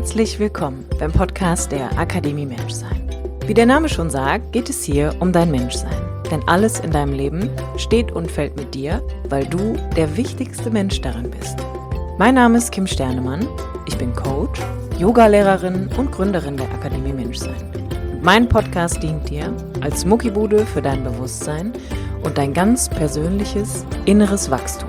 Herzlich willkommen beim Podcast der Akademie Menschsein. Wie der Name schon sagt, geht es hier um dein Menschsein. Denn alles in deinem Leben steht und fällt mit dir, weil du der wichtigste Mensch darin bist. Mein Name ist Kim Sternemann, ich bin Coach, Yogalehrerin und Gründerin der Akademie Menschsein. Und mein Podcast dient dir als Muckibude für dein Bewusstsein und dein ganz persönliches inneres Wachstum.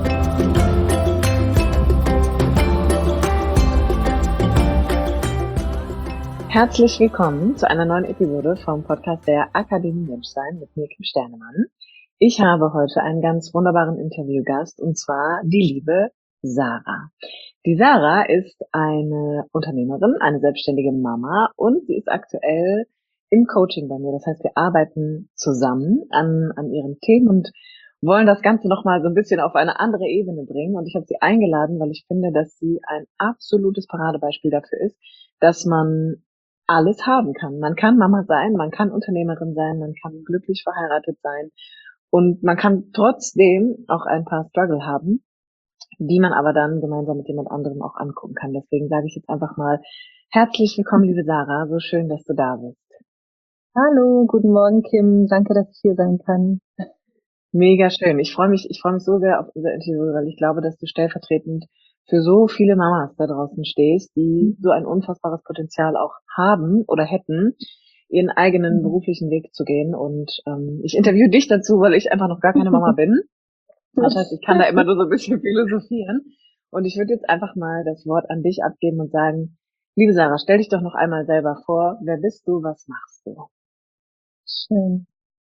Herzlich willkommen zu einer neuen Episode vom Podcast der Akademie Menschsein mit mir, Kim Sternemann. Ich habe heute einen ganz wunderbaren Interviewgast und zwar die liebe Sarah. Die Sarah ist eine Unternehmerin, eine selbstständige Mama und sie ist aktuell im Coaching bei mir. Das heißt, wir arbeiten zusammen an ihren Themen und wollen das Ganze nochmal so ein bisschen auf eine andere Ebene bringen. Und ich habe sie eingeladen, weil ich finde, dass sie ein absolutes Paradebeispiel dafür ist, dass man alles haben kann. Man kann Mama sein, man kann Unternehmerin sein, man kann glücklich verheiratet sein und man kann trotzdem auch ein paar Struggle haben, die man aber dann gemeinsam mit jemand anderem auch angucken kann. Deswegen sage ich jetzt einfach mal herzlich willkommen, liebe Sarah. So schön, dass du da bist. Hallo, guten Morgen, Kim. Danke, dass ich hier sein kann. Mega schön. Ich freue mich so sehr auf unser Interview, weil ich glaube, dass du stellvertretend für so viele Mamas da draußen stehst, die so ein unfassbares Potenzial auch haben oder hätten, ihren eigenen beruflichen Weg zu gehen. Und ich interviewe dich dazu, weil ich einfach noch gar keine Mama bin. Das heißt, ich kann da immer nur so ein bisschen philosophieren. Und ich würde jetzt einfach mal das Wort an dich abgeben und sagen, liebe Sarah, stell dich doch noch einmal selber vor. Wer bist du? Was machst du? Schön.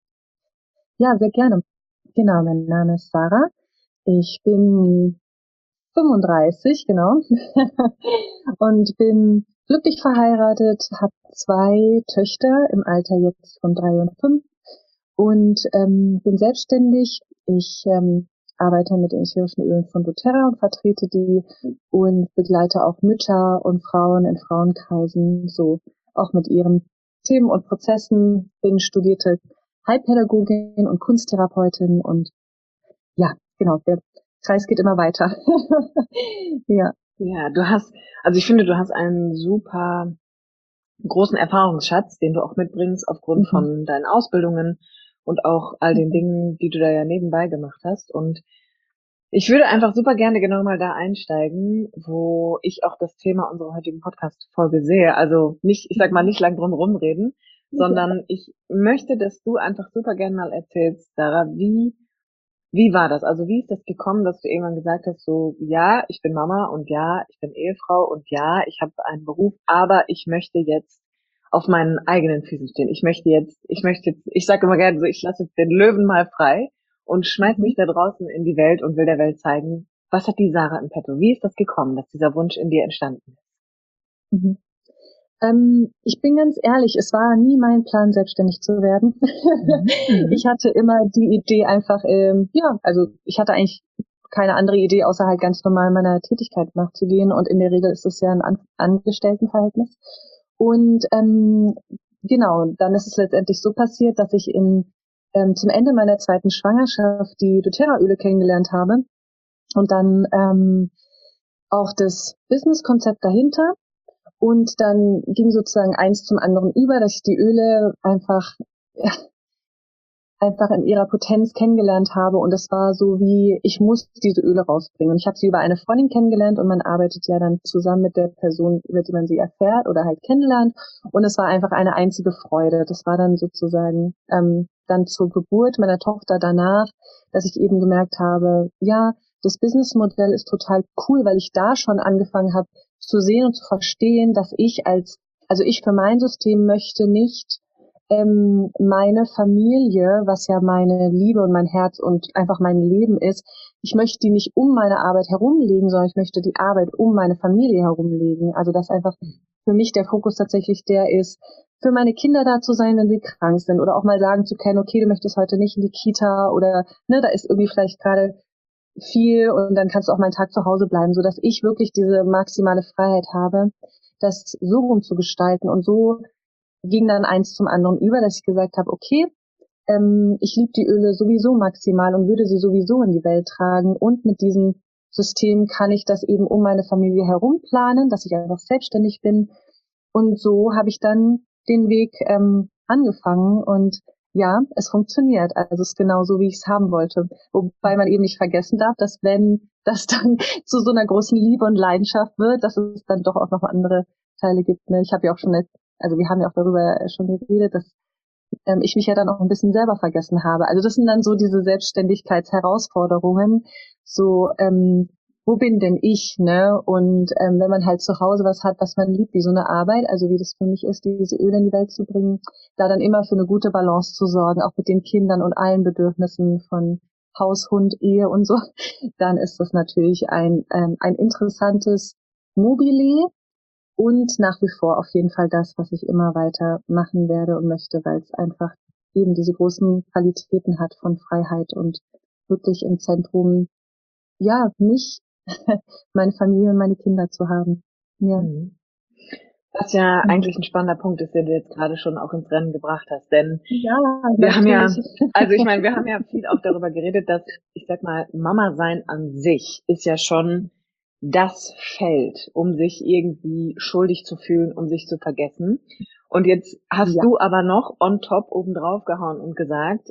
Ja, sehr gerne. Genau, mein Name ist Sarah. Ich bin 35, genau. Und bin glücklich verheiratet, habe 2 Töchter im Alter jetzt von 3 und 5 und bin selbstständig. Ich arbeite mit ätherischen Ölen von doTERRA und vertrete die und begleite auch Mütter und Frauen in Frauenkreisen, so auch mit ihren Themen und Prozessen. Bin studierte Heilpädagogin und Kunsttherapeutin und ja, genau, der Kreis geht immer weiter. Ja. Ja, ich finde, du hast einen super großen Erfahrungsschatz, den du auch mitbringst aufgrund von deinen Ausbildungen und auch all den Dingen, die du da ja nebenbei gemacht hast. Und ich würde einfach super gerne genau mal da einsteigen, wo ich auch das Thema unserer heutigen Podcast-Folge sehe. Also nicht, ich sag mal, nicht lang drum rumreden, sondern ich möchte, dass du einfach super gerne mal erzählst, Sarah, wie war das? Also wie ist das gekommen, dass du irgendwann gesagt hast, so, ja, ich bin Mama und ja, ich bin Ehefrau und ja, ich habe einen Beruf, aber ich möchte jetzt auf meinen eigenen Füßen stehen. Ich sage immer gerne so, ich lasse jetzt den Löwen mal frei und schmeiß mich da draußen in die Welt und will der Welt zeigen, was hat die Sarah im Petto? Wie ist das gekommen, dass dieser Wunsch in dir entstanden ist? Mhm. Ich bin ganz ehrlich, es war nie mein Plan, selbstständig zu werden. Ich hatte immer die Idee einfach, also ich hatte eigentlich keine andere Idee, außer halt ganz normal meiner Tätigkeit nachzugehen. Und in der Regel ist es ja ein Angestelltenverhältnis. Und genau, dann ist es letztendlich so passiert, dass ich zum Ende meiner 2. Schwangerschaft die doTERRA-Öle kennengelernt habe und dann auch das Businesskonzept dahinter. Und dann ging sozusagen eins zum anderen über, dass ich die Öle einfach in ihrer Potenz kennengelernt habe. Und es war so wie, ich muss diese Öle rausbringen. Und ich habe sie über eine Freundin kennengelernt und man arbeitet ja dann zusammen mit der Person, über die man sie erfährt oder halt kennenlernt. Und es war einfach eine einzige Freude. Das war dann sozusagen dann zur Geburt meiner Tochter danach, dass ich eben gemerkt habe, ja, das Businessmodell ist total cool, weil ich da schon angefangen habe zu sehen und zu verstehen, dass ich für mein System möchte nicht meine Familie, was ja meine Liebe und mein Herz und einfach mein Leben ist, ich möchte die nicht um meine Arbeit herumlegen, sondern ich möchte die Arbeit um meine Familie herumlegen. Also dass einfach für mich der Fokus tatsächlich der ist, für meine Kinder da zu sein, wenn sie krank sind oder auch mal sagen zu können, okay, du möchtest heute nicht in die Kita oder ne, da ist irgendwie vielleicht gerade viel und dann kannst du auch mal einen Tag zu Hause bleiben, so dass ich wirklich diese maximale Freiheit habe, das so rumzugestalten. Und so ging dann eins zum anderen über, dass ich gesagt habe, okay, ich liebe die Öle sowieso maximal und würde sie sowieso in die Welt tragen und mit diesen System kann ich das eben um meine Familie herum planen, dass ich einfach selbstständig bin. Und so habe ich dann den Weg angefangen und ja, es funktioniert. Also es ist genau so, wie ich es haben wollte. Wobei man eben nicht vergessen darf, dass wenn das dann zu so einer großen Liebe und Leidenschaft wird, dass es dann doch auch noch andere Teile gibt. Ne? Ich habe ja auch schon, also wir haben ja auch darüber schon geredet, dass ich mich ja dann auch ein bisschen selber vergessen habe. Also das sind dann so diese Selbstständigkeitsherausforderungen. So, wo bin denn ich, ne? Und wenn man halt zu Hause was hat, was man liebt, wie so eine Arbeit, also wie das für mich ist, diese Öle in die Welt zu bringen, da dann immer für eine gute Balance zu sorgen, auch mit den Kindern und allen Bedürfnissen von Haus, Hund, Ehe und so, dann ist das natürlich ein interessantes Mobile und nach wie vor auf jeden Fall das, was ich immer weiter machen werde und möchte, weil es einfach eben diese großen Qualitäten hat von Freiheit und wirklich im Zentrum, ja, mich, meine Familie und meine Kinder zu haben. Ja. Mhm. Was ja Mhm. eigentlich ein spannender Punkt ist, den du jetzt gerade schon auch ins Rennen gebracht hast. Denn Ja, wir haben ja, natürlich. also ich meine, wir haben ja viel auch darüber geredet, dass, ich sag mal, Mama sein an sich ist ja schon das Feld, um sich irgendwie schuldig zu fühlen, um sich zu vergessen. Und jetzt hast Ja. du aber noch on top obendrauf gehauen und gesagt,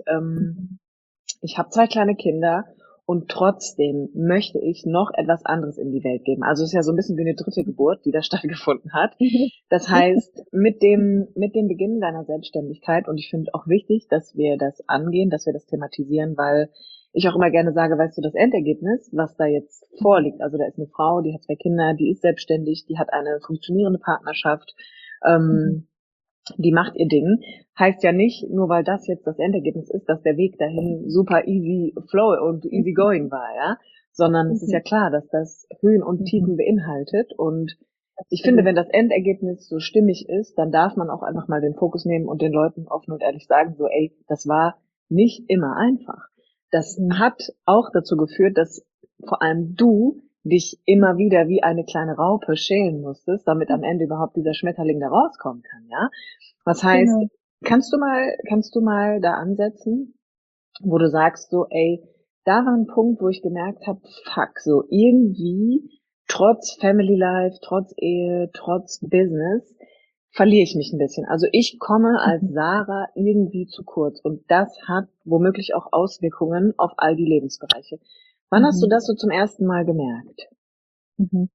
ich habe 2 kleine Kinder und trotzdem möchte ich noch etwas anderes in die Welt geben. Also es ist ja so ein bisschen wie eine dritte Geburt, die da stattgefunden hat. Das heißt, mit dem Beginn deiner Selbstständigkeit, und ich finde auch wichtig, dass wir das angehen, dass wir das thematisieren, weil ich auch immer gerne sage, weißt du, das Endergebnis, was da jetzt vorliegt, also da ist eine Frau, die hat 2 Kinder, die ist selbstständig, die hat eine funktionierende Partnerschaft, ähm, die macht ihr Ding, heißt ja nicht, nur weil das jetzt das Endergebnis ist, dass der Weg dahin super easy flow und easy going war, ja, sondern es ist ja klar, dass das Höhen und Tiefen beinhaltet, und ich finde, wenn das Endergebnis so stimmig ist, dann darf man auch einfach mal den Fokus nehmen und den Leuten offen und ehrlich sagen, so, ey, das war nicht immer einfach. Das hat auch dazu geführt, dass vor allem du dich immer wieder wie eine kleine Raupe schälen musstest, damit am Ende überhaupt dieser Schmetterling da rauskommen kann, ja. Was heißt, Genau. kannst du mal da ansetzen, wo du sagst so, ey, da war ein Punkt, wo ich gemerkt habe, fuck, so irgendwie, trotz Family Life, trotz Ehe, trotz Business, verliere ich mich ein bisschen. Also ich komme als Sarah irgendwie zu kurz, und das hat womöglich auch Auswirkungen auf all die Lebensbereiche. Wann hast du das so zum ersten Mal gemerkt? Mhm.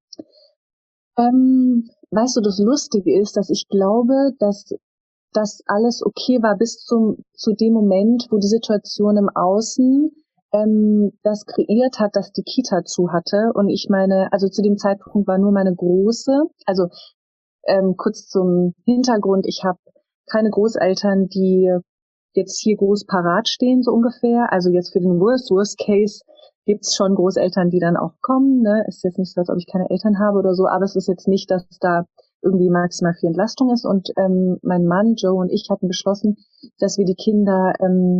Weißt du, das Lustige ist, dass ich glaube, dass das alles okay war bis zu dem Moment, wo die Situation im Außen das kreiert hat, dass die Kita zu hatte. Und ich meine, also zu dem Zeitpunkt war nur meine Große, also kurz zum Hintergrund, ich habe keine Großeltern, die jetzt hier groß parat stehen, so ungefähr. Also jetzt für den Worst Case gibt's schon Großeltern, die dann auch kommen. Ne? Ist jetzt nicht so, als ob ich keine Eltern habe oder so, aber es ist jetzt nicht, dass da irgendwie maximal viel Entlastung ist. Und mein Mann, Joe und ich hatten beschlossen, dass wir die Kinder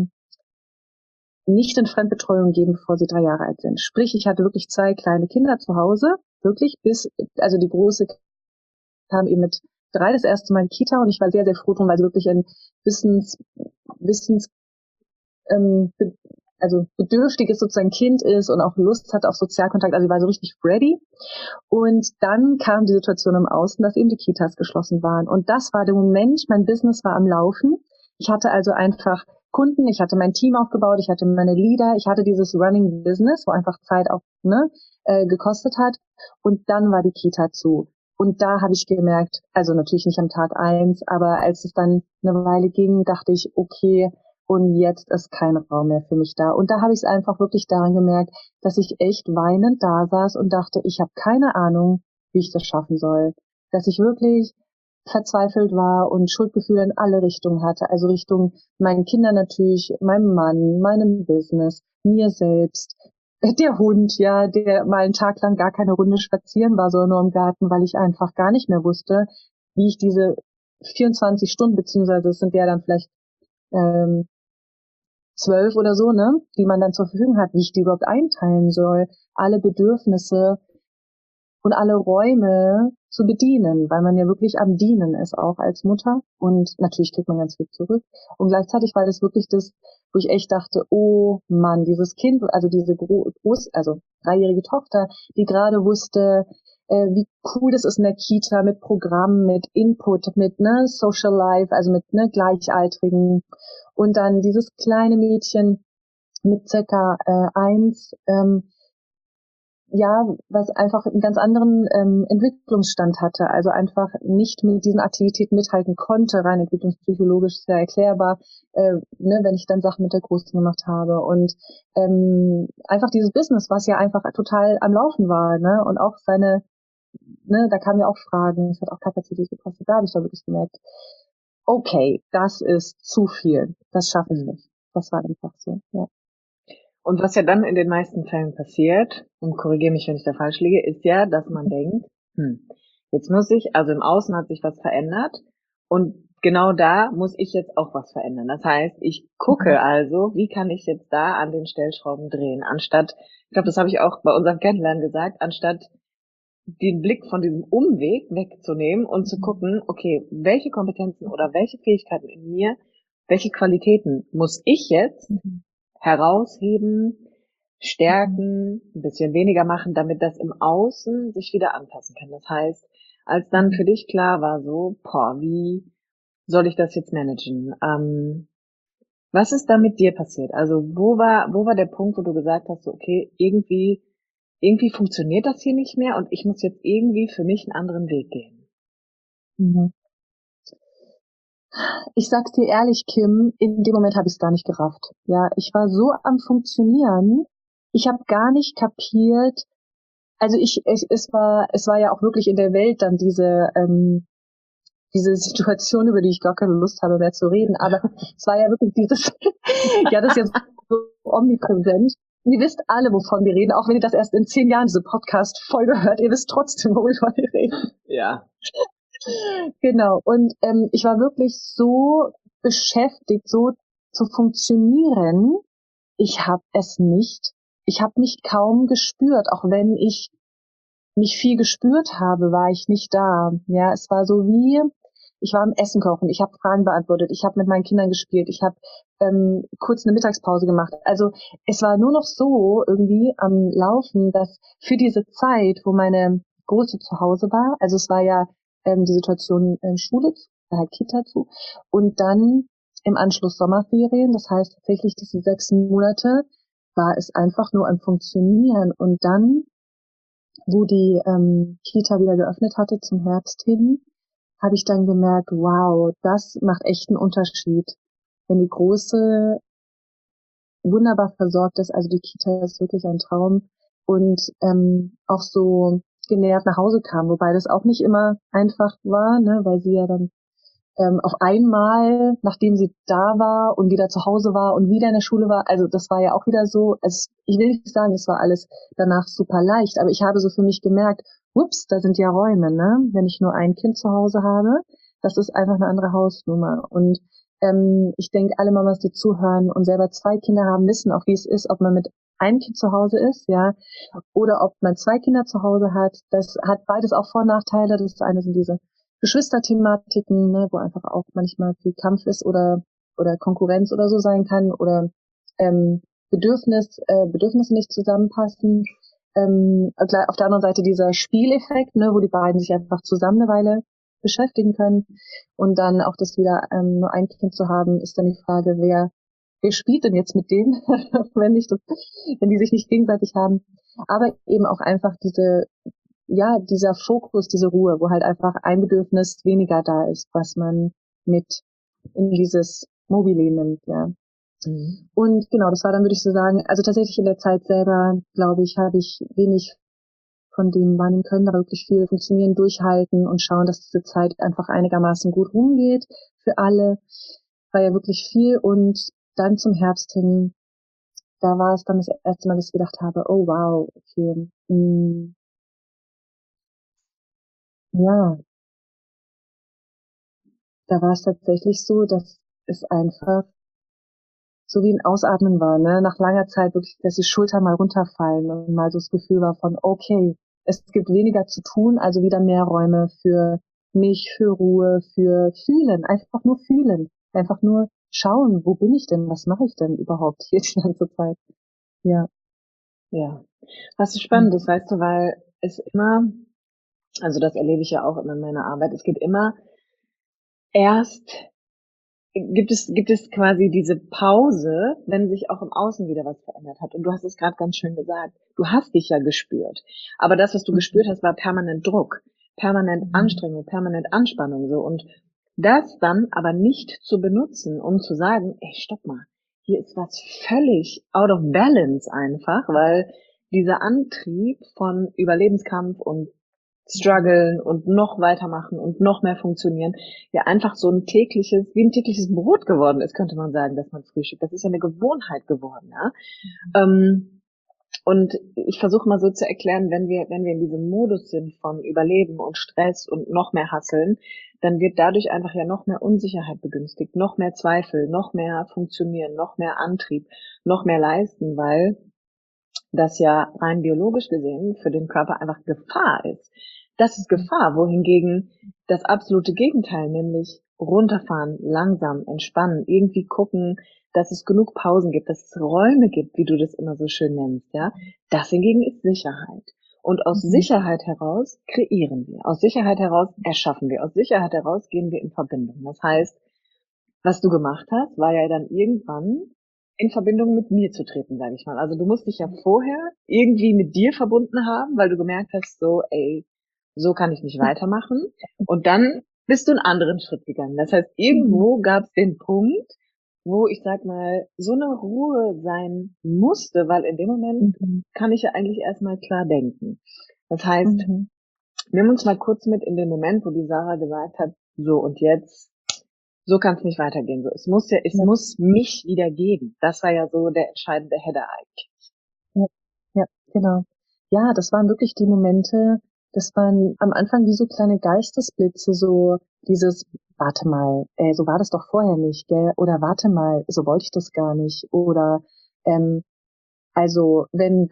nicht in Fremdbetreuung geben, bevor sie 3 Jahre alt sind. Sprich, ich hatte wirklich 2 kleine Kinder zu Hause, wirklich also die große kam eben mit 3 das erste Mal in die Kita, und ich war sehr, sehr froh drum, weil sie wirklich ein Wissens ähm, also bedürftiges sozusagen Kind ist und auch Lust hat auf Sozialkontakt. Also sie war so richtig ready. Und dann kam die Situation im Außen, dass eben die Kitas geschlossen waren. Und das war der Moment, mein Business war am Laufen. Ich hatte also einfach Kunden, ich hatte mein Team aufgebaut, ich hatte meine Leader, ich hatte dieses Running Business, wo einfach Zeit auch gekostet hat. Und dann war die Kita zu. Und da habe ich gemerkt, also natürlich nicht am Tag 1, aber als es dann eine Weile ging, dachte ich, okay, und jetzt ist kein Raum mehr für mich da. Und da habe ich es einfach wirklich daran gemerkt, dass ich echt weinend da saß und dachte, ich habe keine Ahnung, wie ich das schaffen soll. Dass ich wirklich verzweifelt war und Schuldgefühle in alle Richtungen hatte. Also Richtung meinen Kindern natürlich, meinem Mann, meinem Business, mir selbst. Der Hund, ja, der mal einen Tag lang gar keine Runde spazieren war, sondern nur im Garten, weil ich einfach gar nicht mehr wusste, wie ich diese 24 Stunden, beziehungsweise es sind ja dann vielleicht ähm, 12 oder so, ne, die man dann zur Verfügung hat, wie ich die überhaupt einteilen soll, alle Bedürfnisse und alle Räume zu bedienen, weil man ja wirklich am Dienen ist, auch als Mutter. Und natürlich kriegt man ganz viel zurück. Und gleichzeitig war das wirklich das, wo ich echt dachte, oh Mann, dieses Kind, also diese 3-jährige Tochter, die gerade wusste, wie cool das ist in der Kita mit Programmen, mit Input, mit Social Life, also mit Gleichaltrigen. Und dann dieses kleine Mädchen mit circa 1, was einfach einen ganz anderen Entwicklungsstand hatte, also einfach nicht mit diesen Aktivitäten mithalten konnte, rein entwicklungspsychologisch sehr erklärbar, wenn ich dann Sachen mit der Großen gemacht habe. Und einfach dieses Business, was ja einfach total am Laufen war, ne? Und auch da kamen ja auch Fragen, es hat auch Kapazität gekostet, da habe ich da wirklich gemerkt, okay, das ist zu viel, das schaffe ich nicht. Das war einfach so, ja. Und was ja dann in den meisten Fällen passiert, und korrigiere mich, wenn ich da falsch liege, ist ja, dass man denkt, jetzt also im Außen hat sich was verändert und genau da muss ich jetzt auch was verändern. Das heißt, ich gucke also, wie kann ich jetzt da an den Stellschrauben drehen, anstatt, ich glaube, das habe ich auch bei unserem Kennenlernen gesagt, anstatt den Blick von diesem Umweg wegzunehmen und zu gucken, okay, welche Kompetenzen oder welche Fähigkeiten in mir, welche Qualitäten muss ich jetzt herausheben, stärken, ein bisschen weniger machen, damit das im Außen sich wieder anpassen kann. Das heißt, als dann für dich klar war, so, wie soll ich das jetzt managen? Was ist da mit dir passiert? Also wo war der Punkt, wo du gesagt hast, so, okay, irgendwie funktioniert das hier nicht mehr und ich muss jetzt irgendwie für mich einen anderen Weg gehen? Mhm. Ich sag's dir ehrlich, Kim, in dem Moment habe ich es gar nicht gerafft. Ja, ich war so am Funktionieren, ich habe gar nicht kapiert. Also es war ja auch wirklich in der Welt dann diese Situation, über die ich gar keine Lust habe mehr zu reden, aber es war ja wirklich dieses, ja, das ist jetzt so omnipräsent. Ihr wisst alle, wovon wir reden, auch wenn ihr das erst in 10 Jahren diese Podcast-Folge hört, ihr wisst trotzdem, worüber wir reden. Ja. Genau. Und ich war wirklich so beschäftigt, so zu funktionieren. Ich habe mich kaum gespürt, auch wenn ich mich viel gespürt habe, war ich nicht da. Ja, es war so wie, ich war am Essen kochen, ich habe Fragen beantwortet, ich habe mit meinen Kindern gespielt, ich habe kurz eine Mittagspause gemacht. Also es war nur noch so irgendwie am Laufen, dass für diese Zeit, wo meine Große zu Hause war, also es war ja die Situation Schule, halt Kita zu, und dann im Anschluss Sommerferien, das heißt tatsächlich diese 6 Monate, war es einfach nur am Funktionieren. Und dann, wo die Kita wieder geöffnet hatte zum Herbst hin, habe ich dann gemerkt, wow, das macht echt einen Unterschied. Wenn die Große wunderbar versorgt ist, also die Kita ist wirklich ein Traum, und auch so genährt nach Hause kam, wobei das auch nicht immer einfach war, ne, weil sie ja dann auf einmal, nachdem sie da war und wieder zu Hause war und wieder in der Schule war, also das war ja auch wieder so, ich will nicht sagen, es war alles danach super leicht, aber ich habe so für mich gemerkt, ups, da sind ja Räume, ne? Wenn ich nur ein Kind zu Hause habe, das ist einfach eine andere Hausnummer. Und ich denke, alle Mamas, die zuhören und selber 2 Kinder haben, wissen auch, wie es ist, ob man mit einem Kind zu Hause ist, ja, oder ob man 2 Kinder zu Hause hat. Das hat beides auch Vor- und Nachteile. Das eine sind diese Geschwisterthematiken, ne, wo einfach auch manchmal viel Kampf ist oder Konkurrenz oder so sein kann, oder Bedürfnisse nicht zusammenpassen. Auf der anderen Seite dieser Spieleffekt, ne, wo die beiden sich einfach zusammen eine Weile beschäftigen können. Und dann auch das wieder nur ein Kind zu haben, ist dann die Frage, wer spielt denn jetzt mit denen, wenn die sich nicht gegenseitig haben. Aber eben auch einfach dieser Fokus, diese Ruhe, wo halt einfach ein Bedürfnis weniger da ist, was man mit in dieses Mobile nimmt, ja. Mhm. Und genau, das war dann, würde ich so sagen, also tatsächlich in der Zeit selber, glaube ich, habe ich wenig von dem wahrnehmen können, aber wirklich viel funktionieren, durchhalten und schauen, dass diese Zeit einfach einigermaßen gut rumgeht für alle. War ja wirklich viel. Und dann zum Herbst hin, da war es dann das erste Mal, dass ich gedacht habe, oh wow, okay, ja, da war es tatsächlich so, dass es einfach so wie ein Ausatmen war, ne? Nach langer Zeit wirklich, dass die Schultern mal runterfallen und mal so das Gefühl war von, okay, es gibt weniger zu tun, also wieder mehr Räume für mich, für Ruhe, für Fühlen, einfach nur fühlen, einfach nur schauen, wo bin ich denn, was mache ich denn überhaupt hier die ganze Zeit? Ja. Ja. Was so spannend ist, weißt du, weil es immer, also das erlebe ich ja auch immer in meiner Arbeit, es geht immer erst, gibt es quasi diese Pause, wenn sich auch im Außen wieder was verändert hat. Und du hast es gerade ganz schön gesagt. Du hast dich ja gespürt. Aber das, was du gespürt hast, war permanent Druck, permanent Anstrengung, permanent Anspannung, so. Und das dann aber nicht zu benutzen, um zu sagen, ey, stopp mal. Hier ist was völlig out of balance einfach, weil dieser Antrieb von Überlebenskampf und strugglen und noch weitermachen und noch mehr funktionieren, ja einfach so ein tägliches, wie ein tägliches Brot geworden ist, könnte man sagen, dass man frühstückt. Das ist ja eine Gewohnheit geworden, ja. Und ich versuche mal so zu erklären, wenn wir in diesem Modus sind von Überleben und Stress und noch mehr Hasseln, dann wird dadurch einfach ja noch mehr Unsicherheit begünstigt, noch mehr Zweifel, noch mehr Funktionieren, noch mehr Antrieb, noch mehr Leisten, weil das ja rein biologisch gesehen für den Körper einfach Gefahr ist. Das ist Gefahr, wohingegen das absolute Gegenteil, nämlich runterfahren, langsam, entspannen, irgendwie gucken, dass es genug Pausen gibt, dass es Räume gibt, wie du das immer so schön nennst, ja. Das hingegen ist Sicherheit. Und aus Sicherheit heraus kreieren wir. Aus Sicherheit heraus erschaffen wir. Aus Sicherheit heraus gehen wir in Verbindung. Das heißt, was du gemacht hast, war ja dann irgendwann in Verbindung mit mir zu treten, sage ich mal. Also du musst dich ja vorher irgendwie mit dir verbunden haben, weil du gemerkt hast, so, ey, so kann ich nicht weitermachen. Und dann bist du einen anderen Schritt gegangen. Das heißt, irgendwo gab es den Punkt, wo ich sag mal, so eine Ruhe sein musste, weil in dem Moment kann ich ja eigentlich erstmal klar denken. Das heißt, nimm uns mal kurz mit in den Moment, wo die Sarah gesagt hat, so und jetzt, so kann es nicht weitergehen. So, es muss mich wieder geben. Das war ja so der entscheidende Header eigentlich. Ja, ja, genau. Ja, das waren wirklich die Momente, das waren am Anfang wie so kleine Geistesblitze, so dieses, warte mal, so war das doch vorher nicht, gell? Oder warte mal, so wollte ich das gar nicht. Oder also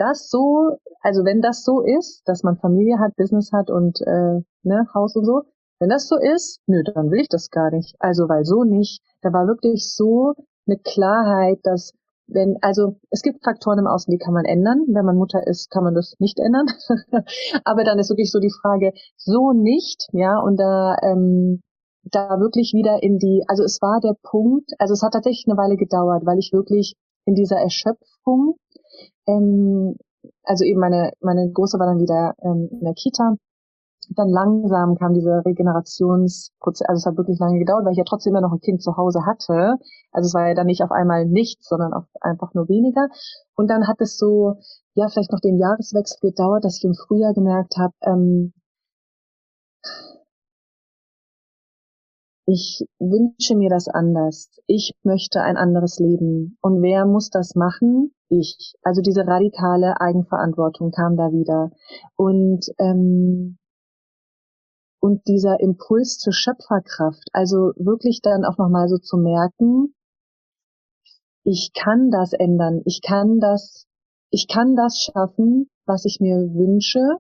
wenn das so ist, dass man Familie hat, Business hat und Haus und so, wenn das so ist, nö, dann will ich das gar nicht. Also weil so nicht. Da war wirklich so eine Klarheit, dass also es gibt Faktoren im Außen, die kann man ändern. Wenn man Mutter ist, kann man das nicht ändern. Aber dann ist wirklich so die Frage, so nicht, ja, und da wirklich wieder also es war der Punkt, also es hat tatsächlich eine Weile gedauert, weil ich wirklich in dieser Erschöpfung also eben meine Große war dann wieder in der Kita. Dann langsam kam dieser Regenerationsprozess, also es hat wirklich lange gedauert, weil ich ja trotzdem immer noch ein Kind zu Hause hatte. Also es war ja dann nicht auf einmal nichts, sondern auch einfach nur weniger. Und dann hat es so, ja, vielleicht noch den Jahreswechsel gedauert, dass ich im Frühjahr gemerkt habe, ich wünsche mir das anders. Ich möchte ein anderes Leben. Und wer muss das machen? Ich. Also diese radikale Eigenverantwortung kam da wieder. Und dieser Impuls zur Schöpferkraft, also wirklich dann auch nochmal so zu merken, ich kann das ändern, ich kann das schaffen, was ich mir wünsche,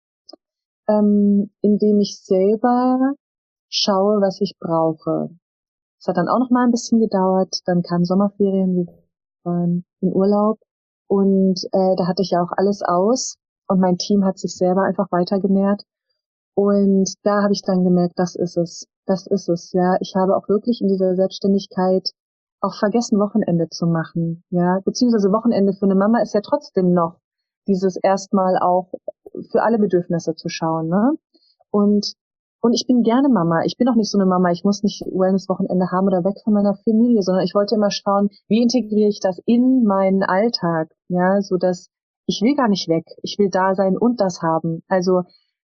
indem ich selber schaue, was ich brauche. Es hat dann auch noch mal ein bisschen gedauert. Dann kamen Sommerferien, wir waren in Urlaub und da hatte ich ja auch alles aus und mein Team hat sich selber einfach weitergenährt. Und da habe ich dann gemerkt, das ist es. Das ist es, ja. Ich habe auch wirklich in dieser Selbstständigkeit auch vergessen, Wochenende zu machen, ja. Beziehungsweise Wochenende für eine Mama ist ja trotzdem noch dieses erstmal auch für alle Bedürfnisse zu schauen, ne? Und und ich bin gerne Mama. Ich bin auch nicht so eine Mama, ich muss nicht Wellness-Wochenende haben oder weg von meiner Familie, sondern ich wollte immer schauen, wie integriere ich das in meinen Alltag, ja, so dass ich will gar nicht weg. Ich will da sein und das haben. Also,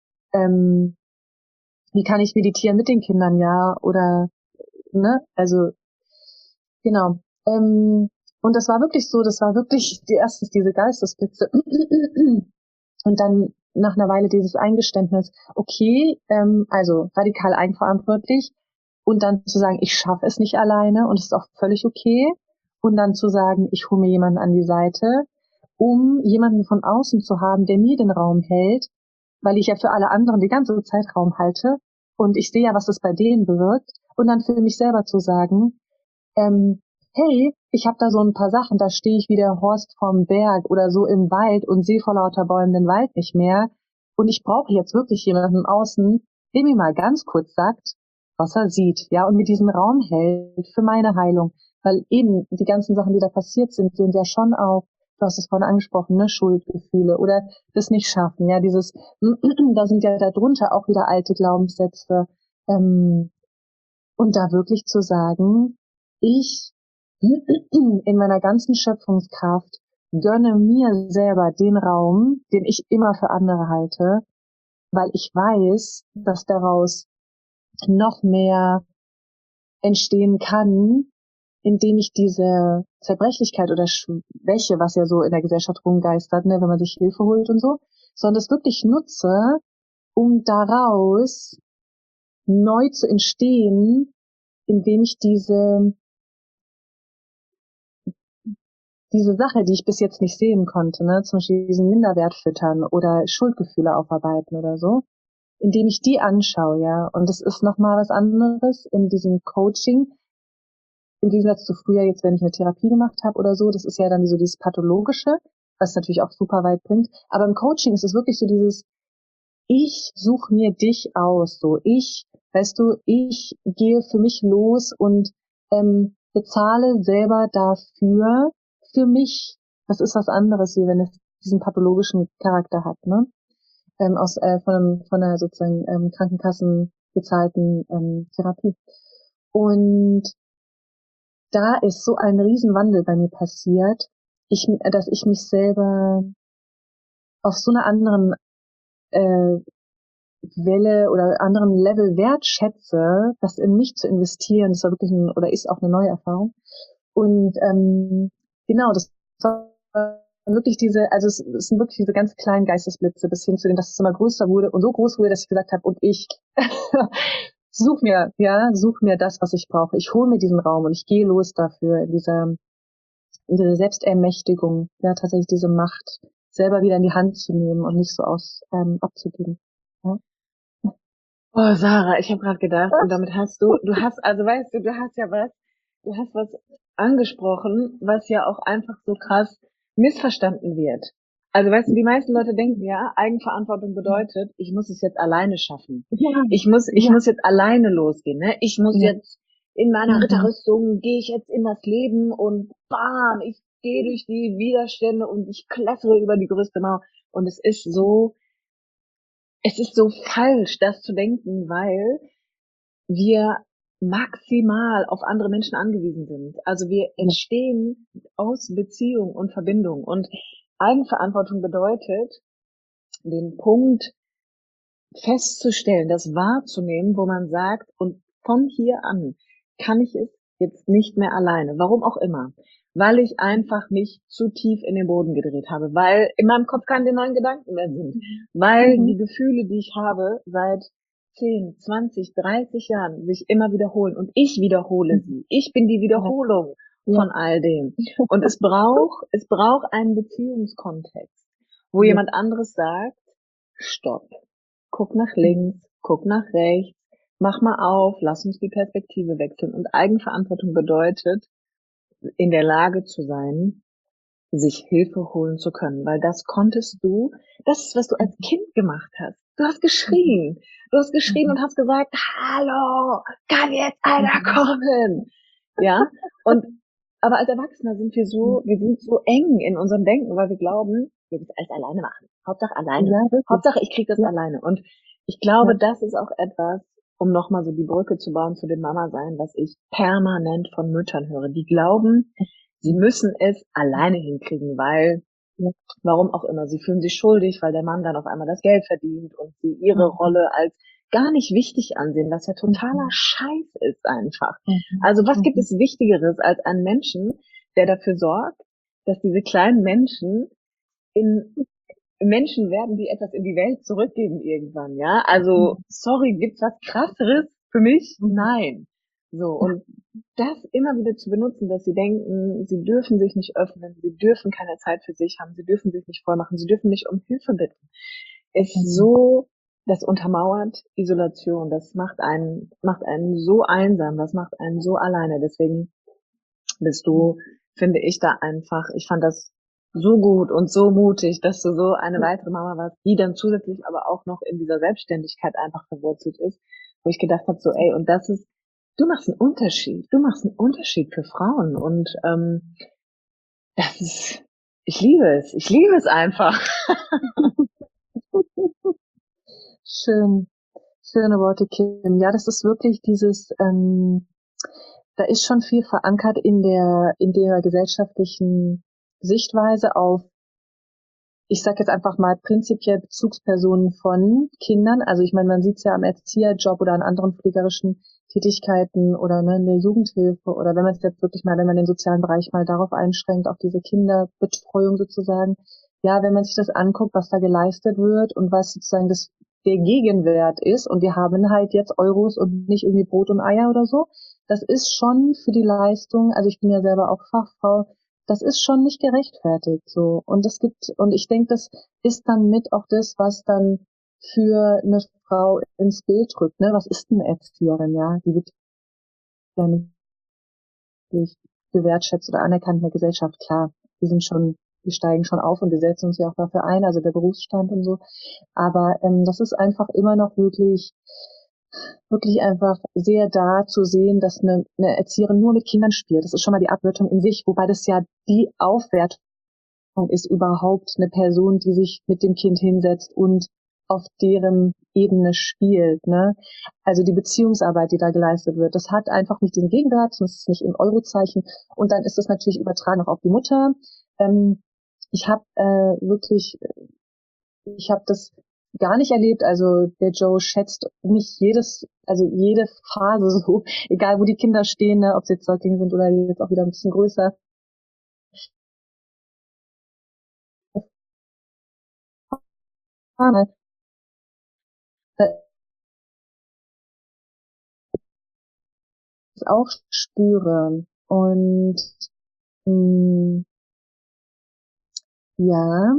wie kann ich meditieren mit den Kindern, ja, oder, ne, also, genau. Und das war wirklich so, das war wirklich erstens diese Geistesblitze und dann nach einer Weile dieses Eingeständnis, okay, also radikal eigenverantwortlich und dann zu sagen, ich schaffe es nicht alleine und es ist auch völlig okay und dann zu sagen, ich hole mir jemanden an die Seite, um jemanden von außen zu haben, der mir den Raum hält, weil ich ja für alle anderen die ganze Zeit Raum halte und ich sehe ja, was das bei denen bewirkt und dann für mich selber zu sagen, hey, ich habe da so ein paar Sachen, da stehe ich wie der Horst vorm Berg oder so im Wald und sehe vor lauter Bäumen den Wald nicht mehr. Und ich brauche jetzt wirklich jemanden im Außen, der mir mal ganz kurz sagt, was er sieht, ja, und mir diesen Raum hält für meine Heilung. Weil eben die ganzen Sachen, die da passiert sind ja schon auch, du hast es vorhin angesprochen, ne, Schuldgefühle oder das nicht schaffen, ja, dieses, da sind ja darunter auch wieder alte Glaubenssätze, und da wirklich zu sagen, ich in meiner ganzen Schöpfungskraft gönne mir selber den Raum, den ich immer für andere halte, weil ich weiß, dass daraus noch mehr entstehen kann, indem ich diese Zerbrechlichkeit oder Schwäche, was ja so in der Gesellschaft rumgeistert, ne, wenn man sich Hilfe holt und so, sondern das wirklich nutze, um daraus neu zu entstehen, indem ich diese Sache, die ich bis jetzt nicht sehen konnte, ne, zum Beispiel diesen Minderwert füttern oder Schuldgefühle aufarbeiten oder so, indem ich die anschaue, ja. Und das ist nochmal was anderes in diesem Coaching, im Gegensatz zu früher, jetzt wenn ich eine Therapie gemacht habe oder so, das ist ja dann so dieses Pathologische, was natürlich auch super weit bringt. Aber im Coaching ist es wirklich so dieses, ich suche mir dich aus, so weißt du, ich gehe für mich los und bezahle selber dafür, für mich. Das ist was anderes, wie wenn es diesen pathologischen Charakter hat, ne? Von einer sozusagen Krankenkassen bezahlten Therapie. Und da ist so ein Riesenwandel bei mir passiert, dass ich mich selber auf so einer anderen Welle oder anderen Level wertschätze, das in mich zu investieren, das war wirklich oder ist auch eine neue Erfahrung. Und genau, das war wirklich also es sind wirklich diese ganz kleinen Geistesblitze bis hin zu denen, dass es immer größer wurde und so groß wurde, dass ich gesagt habe, und ich such mir das, was ich brauche. Ich hole mir diesen Raum und ich gehe los dafür in diese Selbstermächtigung, ja, tatsächlich diese Macht selber wieder in die Hand zu nehmen und nicht so abzugeben. Ja. Oh, Sarah, ich habe gerade gedacht, und damit weißt du, du hast was angesprochen, was ja auch einfach so krass missverstanden wird. Also weißt du, die meisten Leute denken ja, Eigenverantwortung bedeutet, ich muss es jetzt alleine schaffen. Ja. Ich muss jetzt alleine losgehen, ne? Ich muss jetzt in meiner Ritterrüstung, gehe ich jetzt in das Leben und bam, ich gehe durch die Widerstände und ich klettere über die größte Mauer. Und es ist so falsch, das zu denken, weil wir maximal auf andere Menschen angewiesen sind. Also wir entstehen aus Beziehung und Verbindung. Und Eigenverantwortung bedeutet, den Punkt festzustellen, das wahrzunehmen, wo man sagt, und von hier an kann ich es jetzt nicht mehr alleine. Warum auch immer. Weil ich einfach mich zu tief in den Boden gedreht habe, weil in meinem Kopf keine neuen Gedanken mehr sind, weil die Gefühle, die ich habe, seit 10, 20, 30 Jahren sich immer wiederholen und ich wiederhole sie. Ich bin die Wiederholung von all dem. Und es braucht einen Beziehungskontext, wo jemand anderes sagt, stopp. Guck nach links, guck nach rechts, mach mal auf, lass uns die Perspektive wechseln. Und Eigenverantwortung bedeutet, in der Lage zu sein, sich Hilfe holen zu können, weil das ist, was du als Kind gemacht hast. Du hast geschrien. Du hast geschrien und hast gesagt, hallo, kann jetzt einer kommen? Ja? Aber als Erwachsener sind wir sind so eng in unserem Denken, weil wir glauben, wir müssen alles alleine machen. Hauptsache alleine. Ja, Hauptsache ich kriege das alleine. Und ich glaube, das ist auch etwas, um nochmal so die Brücke zu bauen zu dem Mama-Sein, was ich permanent von Müttern höre. Die glauben, sie müssen es alleine hinkriegen, weil, warum auch immer, sie fühlen sich schuldig, weil der Mann dann auf einmal das Geld verdient und sie ihre Rolle als gar nicht wichtig ansehen, was ja totaler Scheiß ist einfach. Also was gibt es Wichtigeres als einen Menschen, der dafür sorgt, dass diese kleinen Menschen in Menschen werden, die etwas in die Welt zurückgeben irgendwann, ja? Also, sorry, gibt's was krasseres für mich? Nein. So, und das immer wieder zu benutzen, dass sie denken, sie dürfen sich nicht öffnen, sie dürfen keine Zeit für sich haben, sie dürfen sich nicht voll machen, sie dürfen nicht um Hilfe bitten, ist so, das untermauert Isolation, das macht einen so einsam, das macht einen so alleine. Deswegen bist du finde ich da einfach, ich fand das so gut und so mutig, dass du so eine weitere Mama warst, die dann zusätzlich aber auch noch in dieser Selbstständigkeit einfach verwurzelt ist, wo ich gedacht habe, so, ey, und das ist, du machst einen Unterschied, du machst einen Unterschied für Frauen und das ist, ich liebe es einfach. Schön, schöne Worte, Kim. Ja, das ist wirklich dieses, da ist schon viel verankert in der gesellschaftlichen Sichtweise auf, ich sage jetzt einfach mal prinzipiell Bezugspersonen von Kindern. Also ich meine, man sieht es ja am Erzieherjob oder an anderen pflegerischen Tätigkeiten oder ne, in der Jugendhilfe oder wenn man es jetzt wirklich mal, wenn man den sozialen Bereich mal darauf einschränkt, auf diese Kinderbetreuung sozusagen. Ja, wenn man sich das anguckt, was da geleistet wird und was sozusagen der Gegenwert ist und wir haben halt jetzt Euros und nicht irgendwie Brot und Eier oder so. Das ist schon für die Leistung, also ich bin ja selber auch Fachfrau, das ist schon nicht gerechtfertigt so. Und ich denke, das ist dann mit auch das, was dann für eine Frau ins Bild rückt. Ne? Was ist eine Erzieherin, ja? Die wird ja nicht wirklich gewertschätzt oder anerkannt in der Gesellschaft. Klar, die steigen schon auf und wir setzen uns ja auch dafür ein, also der Berufsstand und so. Aber das ist einfach immer noch wirklich einfach sehr da zu sehen, dass eine Erzieherin nur mit Kindern spielt. Das ist schon mal die Abwertung in sich, wobei das ja die Aufwertung ist überhaupt eine Person, die sich mit dem Kind hinsetzt und auf deren Ebene spielt, ne? Also die Beziehungsarbeit, die da geleistet wird, das hat einfach nicht diesen Gegenwert, das ist nicht im Eurozeichen und dann ist das natürlich übertragen auch auf die Mutter. Ich habe ich habe das gar nicht erlebt. Also der Joe schätzt nicht also jede Phase so, egal wo die Kinder stehen, ne, ob sie jetzt Säuglinge sind oder jetzt auch wieder ein bisschen größer. Das auch spüre. Und mh, ja,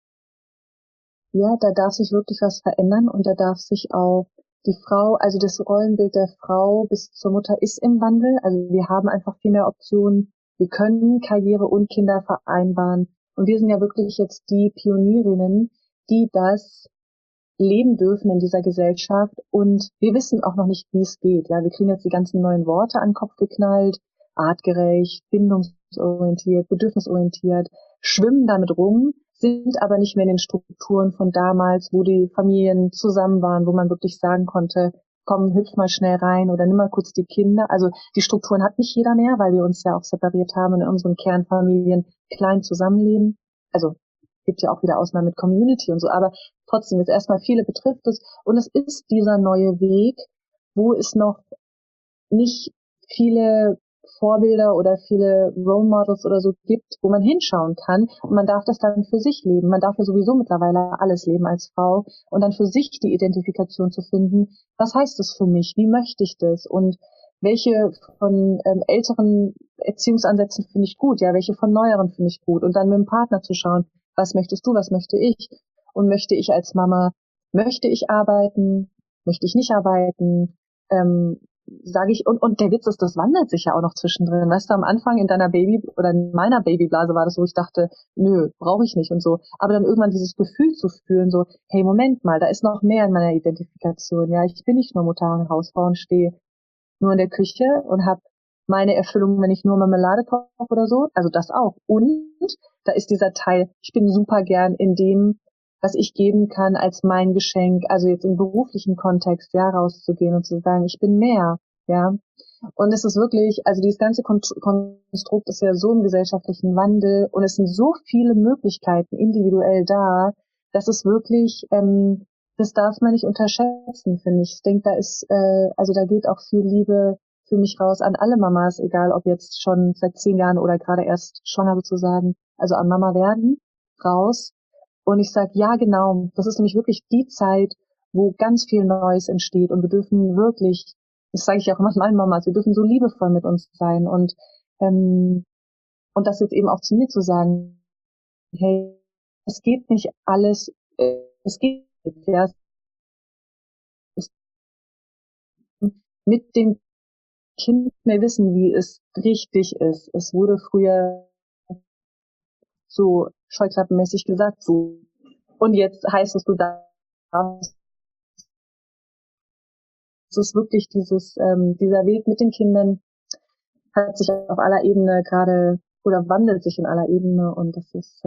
ja, da darf sich wirklich was verändern und da darf sich auch die Frau, also das Rollenbild der Frau bis zur Mutter ist im Wandel. Also wir haben einfach viel mehr Optionen. Wir können Karriere und Kinder vereinbaren. Und wir sind ja wirklich jetzt die Pionierinnen, die das leben dürfen in dieser Gesellschaft. Und wir wissen auch noch nicht, wie es geht. Ja, wir kriegen jetzt die ganzen neuen Worte an den Kopf geknallt. Artgerecht, bindungsorientiert, bedürfnisorientiert, schwimmen damit rum, sind aber nicht mehr in den Strukturen von damals, wo die Familien zusammen waren, wo man wirklich sagen konnte, komm, hüpf mal schnell rein oder nimm mal kurz die Kinder. Also die Strukturen hat nicht jeder mehr, weil wir uns ja auch separiert haben und in unseren Kernfamilien klein zusammenleben. Also gibt ja auch wieder Ausnahmen mit Community und so, aber trotzdem jetzt erstmal viele betrifft es und es ist dieser neue Weg, wo es noch nicht viele Vorbilder oder viele Role Models oder so gibt, wo man hinschauen kann und man darf das dann für sich leben. Man darf ja sowieso mittlerweile alles leben als Frau und dann für sich die Identifikation zu finden. Was heißt das für mich? Wie möchte ich das? Und welche von älteren Erziehungsansätzen finde ich gut? Ja, welche von neueren finde ich gut? Und dann mit dem Partner zu schauen, was möchtest du, was möchte ich? Und möchte ich als Mama, möchte ich arbeiten? Möchte ich nicht arbeiten? Sage ich, und der Witz ist, das wandelt sich ja auch noch zwischendrin. Weißt du, am Anfang in deiner Baby oder in meiner Babyblase war das, wo ich dachte, nö, brauche ich nicht und so. Aber dann irgendwann dieses Gefühl zu fühlen, so, hey, Moment mal, da ist noch mehr in meiner Identifikation. Ja, ich bin nicht nur Mutter und Hausfrau und stehe nur in der Küche und habe meine Erfüllung, wenn ich nur Marmelade koche oder so. Also das auch. Und da ist dieser Teil, ich bin super gern in dem, was ich geben kann als mein Geschenk, also jetzt im beruflichen Kontext, ja, rauszugehen und zu sagen, ich bin mehr, ja. Und es ist wirklich, also dieses ganze Konstrukt ist ja so im gesellschaftlichen Wandel und es sind so viele Möglichkeiten individuell da, dass es wirklich, das darf man nicht unterschätzen, finde ich. Ich denke, also da geht auch viel Liebe für mich raus an alle Mamas, egal ob jetzt schon seit 10 Jahren oder gerade erst schwanger sozusagen, also an Mama werden, raus. Und ich sage, ja genau, das ist nämlich wirklich die Zeit, wo ganz viel Neues entsteht und wir dürfen wirklich, das sage ich auch immer meinen Mamas, wir dürfen so liebevoll mit uns sein ähm, und das jetzt eben auch zu mir zu sagen, hey, es geht nicht alles, es geht ja, es mit dem Kind mehr wissen, wie es richtig ist. Es wurde früher so scheuklappenmäßig gesagt, so. Und jetzt heißt es, du darfst. Es ist wirklich dieser Weg mit den Kindern hat sich auf aller Ebene gerade oder wandelt sich in aller Ebene und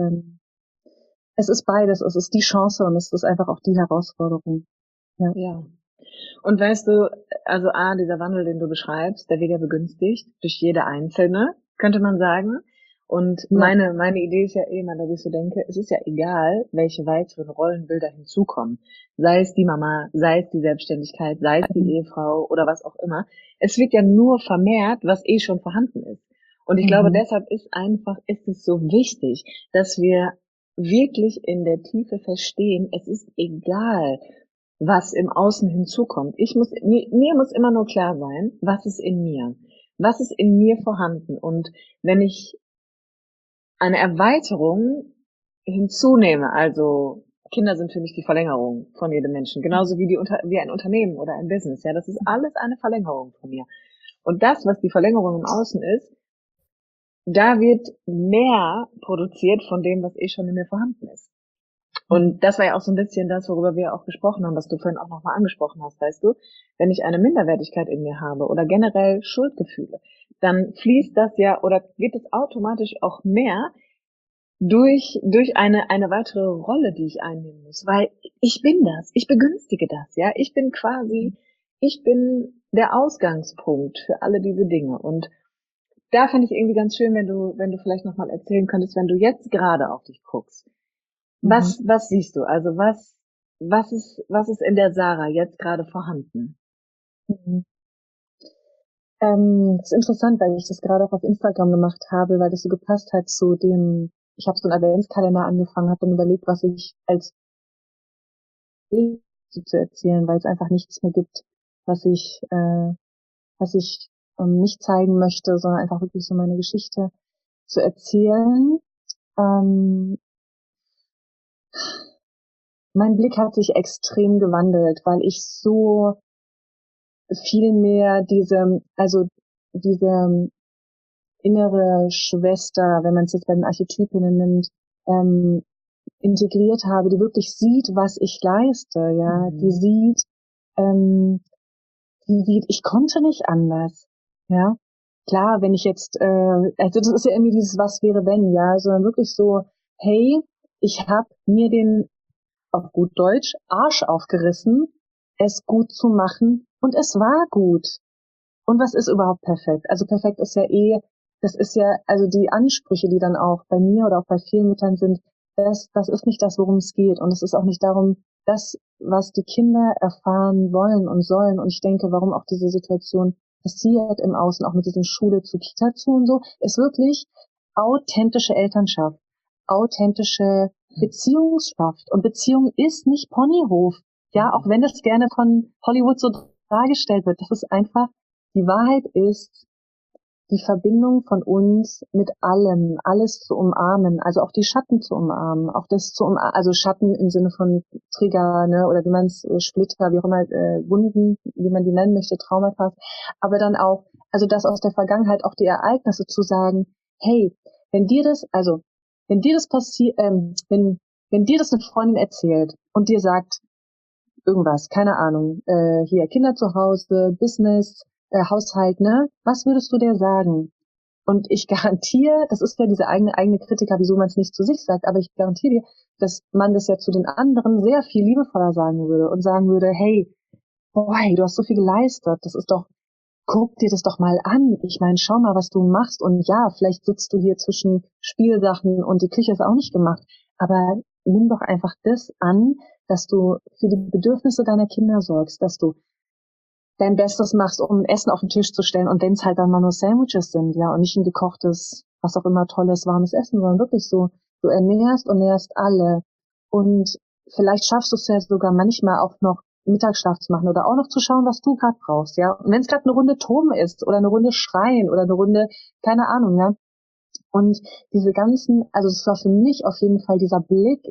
es ist beides. Es ist die Chance und es ist einfach auch die Herausforderung. Ja. Ja. Und weißt du, also dieser Wandel, den du beschreibst, der wird ja begünstigt durch jede Einzelne, könnte man sagen. Und Ja. meine Idee ist ja immer, dass ich so denke, es ist ja egal, welche weiteren Rollenbilder hinzukommen. Sei es die Mama, sei es die Selbstständigkeit, sei es die Ehefrau oder was auch immer. Es wird ja nur vermehrt, was eh schon vorhanden ist. Und ich glaube, deshalb ist es so wichtig, dass wir wirklich in der Tiefe verstehen, es ist egal, was im Außen hinzukommt. Mir muss immer nur klar sein, was ist in mir? Was ist in mir vorhanden? Und wenn ich eine Erweiterung hinzunehme, also Kinder sind für mich die Verlängerung von jedem Menschen, genauso wie ein Unternehmen oder ein Business, ja, das ist alles eine Verlängerung von mir. Und das, was die Verlängerung im Außen ist, da wird mehr produziert von dem, was eh schon in mir vorhanden ist. Und das war ja auch so ein bisschen das, worüber wir auch gesprochen haben, was du vorhin auch nochmal angesprochen hast, weißt du? Wenn ich eine Minderwertigkeit in mir habe oder generell Schuldgefühle, dann fließt das ja oder wird es automatisch auch mehr durch eine weitere Rolle, die ich einnehmen muss, weil ich bin das, ich begünstige das, ja? Ich bin der Ausgangspunkt für alle diese Dinge und da finde ich irgendwie ganz schön, wenn du vielleicht nochmal erzählen könntest, wenn du jetzt gerade auf dich guckst. Was siehst du? Also was ist in der Sarah jetzt gerade vorhanden? Mhm. Das ist interessant, weil ich das gerade auch auf Instagram gemacht habe, weil das so gepasst hat zu dem, ich habe so einen Adventskalender angefangen, habe dann überlegt, was ich als Bild zu erzählen, weil es einfach nichts mehr gibt, was ich nicht zeigen möchte, sondern einfach wirklich so meine Geschichte zu erzählen. Ähm, Mein Blick hat sich extrem gewandelt, weil ich so viel mehr diese innere Schwester, wenn man es jetzt bei den Archetypinnen nimmt, ähm, integriert habe, die wirklich sieht, was ich leiste, ja, ähm, die sieht, ich konnte nicht anders, ja. Klar, wenn ich jetzt, also das ist ja irgendwie dieses Was wäre wenn, ja, sondern wirklich so, hey, ich habe mir den auf gut Deutsch Arsch aufgerissen, es gut zu machen und es war gut. Und was ist überhaupt perfekt? Also perfekt ist ja das ist ja, also die Ansprüche, die dann auch bei mir oder auch bei vielen Müttern sind, das ist nicht das, worum es geht. Und es ist auch nicht darum, das, was die Kinder erfahren wollen und sollen. Und ich denke, warum auch diese Situation passiert im Außen, auch mit diesen Schule zu Kita zu und so, ist wirklich authentische Elternschaft, authentische Beziehungsschaft. Und Beziehung ist nicht Ponyhof. Ja, auch wenn das gerne von Hollywood so dargestellt wird. Das ist einfach, die Wahrheit ist, die Verbindung von uns mit allem, alles zu umarmen, also auch die Schatten zu umarmen, auch das zu umarmen, also Schatten im Sinne von Trigger, ne, oder wie man es Splitter, wie auch immer, Wunden, wie man die nennen möchte, Traumata, aber dann auch, also das aus der Vergangenheit, auch die Ereignisse zu sagen, hey, wenn dir das passiert, wenn dir das eine Freundin erzählt und dir sagt, irgendwas, keine Ahnung, hier Kinder zu Hause, Business, Haushalt, ne? Was würdest du dir sagen? Und ich garantiere, das ist ja diese eigene Kritiker, wieso man es nicht zu sich sagt, aber ich garantiere dir, dass man das ja zu den anderen sehr viel liebevoller sagen würde und sagen würde, hey, boy, du hast so viel geleistet, guck dir das doch mal an. Ich meine, schau mal, was du machst und ja, vielleicht sitzt du hier zwischen Spielsachen und die Küche ist auch nicht gemacht, aber nimm doch einfach das an, dass du für die Bedürfnisse deiner Kinder sorgst, dass du dein Bestes machst, um Essen auf den Tisch zu stellen und wenn es halt dann mal nur Sandwiches sind, ja, und nicht ein gekochtes, was auch immer tolles, warmes Essen, sondern wirklich so, du ernährst und nährst alle und vielleicht schaffst du es ja sogar manchmal auch noch Mittagsschlaf zu machen oder auch noch zu schauen, was du gerade brauchst, ja. Und wenn es gerade eine Runde Toben ist oder eine Runde Schreien oder eine Runde, keine Ahnung, ja. Und diese ganzen, also es war für mich auf jeden Fall dieser Blick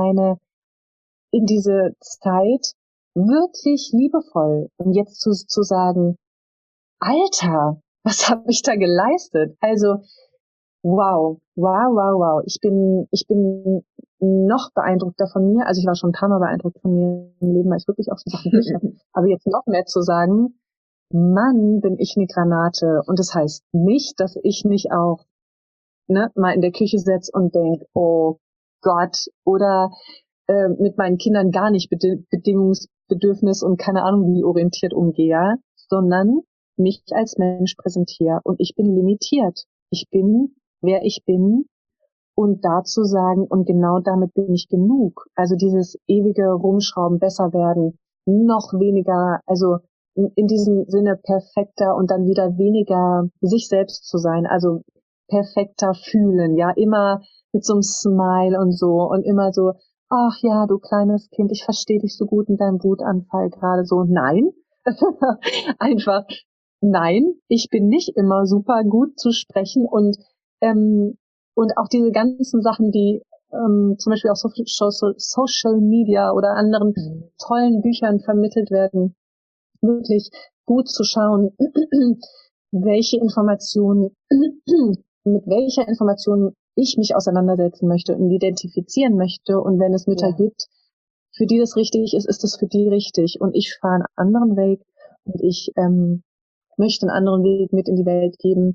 in diese Zeit wirklich liebevoll. Und jetzt zu sagen, Alter, was habe ich da geleistet? Also wow, wow, wow, wow. Ich bin noch beeindruckter von mir. Also ich war schon ein paar Mal beeindruckt von mir im Leben, weil ich wirklich auch so Sachen durch habe. Aber jetzt noch mehr zu sagen, Mann, bin ich eine Granate. Und das heißt nicht, dass ich nicht auch mal in der Küche setze und denk, oh Gott, oder mit meinen Kindern gar nicht bedingungsbedürfnis und keine Ahnung wie orientiert umgehe, sondern mich als Mensch präsentiere. Und ich bin limitiert. Ich bin, wer ich bin. Und dazu sagen, und genau damit bin ich genug. Also dieses ewige Rumschrauben, besser werden, noch weniger, also in diesem Sinne perfekter und dann wieder weniger sich selbst zu sein, also perfekter fühlen, ja, immer mit so einem Smile und immer so, ach ja, du kleines Kind, ich verstehe dich so gut in deinem Wutanfall gerade so. Nein, einfach nein, ich bin nicht immer super gut zu sprechen ähm, und auch diese ganzen Sachen, die zum Beispiel auf Social Media oder anderen tollen Büchern vermittelt werden, wirklich gut zu schauen, welche Informationen, mit welcher Information ich mich auseinandersetzen möchte und identifizieren möchte. Und wenn es Mütter gibt, für die das richtig ist, ist es für die richtig. Und ich fahre einen anderen Weg und ich möchte einen anderen Weg mit in die Welt geben,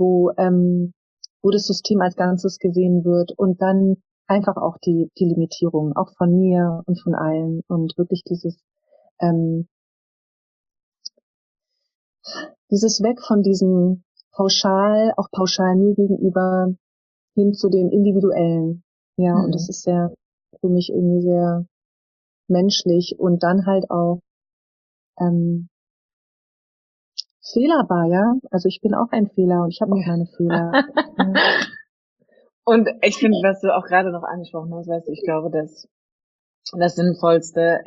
wo das System als Ganzes gesehen wird und dann einfach auch die Limitierung, auch von mir und von allen und wirklich ähm, dieses Weg von diesem auch pauschal mir gegenüber hin zu dem Individuellen. Ja, und das ist sehr, für mich irgendwie sehr menschlich und dann halt auch fehlerbar, ja. Also ich bin auch ein Fehler und ich habe auch meine Fehler. Und ich finde, was du auch gerade noch angesprochen hast, weißt du, ich glaube, dass das Sinnvollste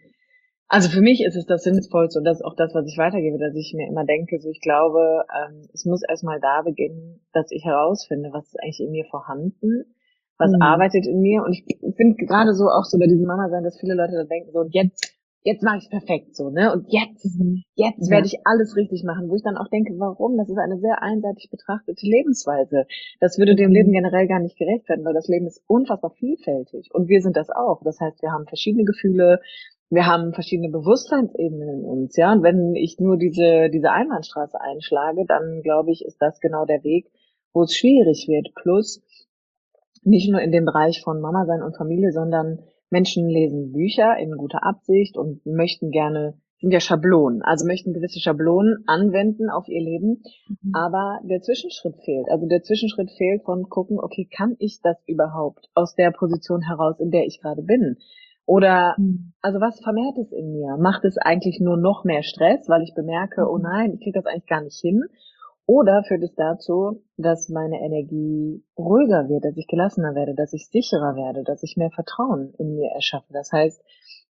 also für mich ist es das Sinnvollste und das ist auch das, was ich weitergebe, dass ich mir immer denke, so ich glaube, es muss erstmal da beginnen, dass ich herausfinde, was ist eigentlich in mir vorhanden, was arbeitet in mir. Und ich finde gerade so auch so bei diesem Mama sein, dass viele Leute da denken, so und jetzt mache ich es perfekt so, ne? Und jetzt werde ich alles richtig machen, wo ich dann auch denke, warum? Das ist eine sehr einseitig betrachtete Lebensweise. Das würde dem Leben generell gar nicht gerecht werden, weil das Leben ist unfassbar vielfältig und wir sind das auch. Das heißt, wir haben verschiedene Gefühle, wir haben verschiedene Bewusstseinsebenen in uns, ja. Und wenn ich nur diese Einbahnstraße einschlage, dann glaube ich, ist das genau der Weg, wo es schwierig wird. Plus, nicht nur in dem Bereich von Mama sein und Familie, sondern Menschen lesen Bücher in guter Absicht und möchten gerne, sind ja Schablonen, also möchten gewisse Schablonen anwenden auf ihr Leben. Aber der Zwischenschritt fehlt. Also der Zwischenschritt fehlt von gucken, okay, kann ich das überhaupt aus der Position heraus, in der ich gerade bin? Oder, also was vermehrt es in mir? Macht es eigentlich nur noch mehr Stress, weil ich bemerke, oh nein, ich kriege das eigentlich gar nicht hin? Oder führt es dazu, dass meine Energie ruhiger wird, dass ich gelassener werde, dass ich sicherer werde, dass ich mehr Vertrauen in mir erschaffe? Das heißt,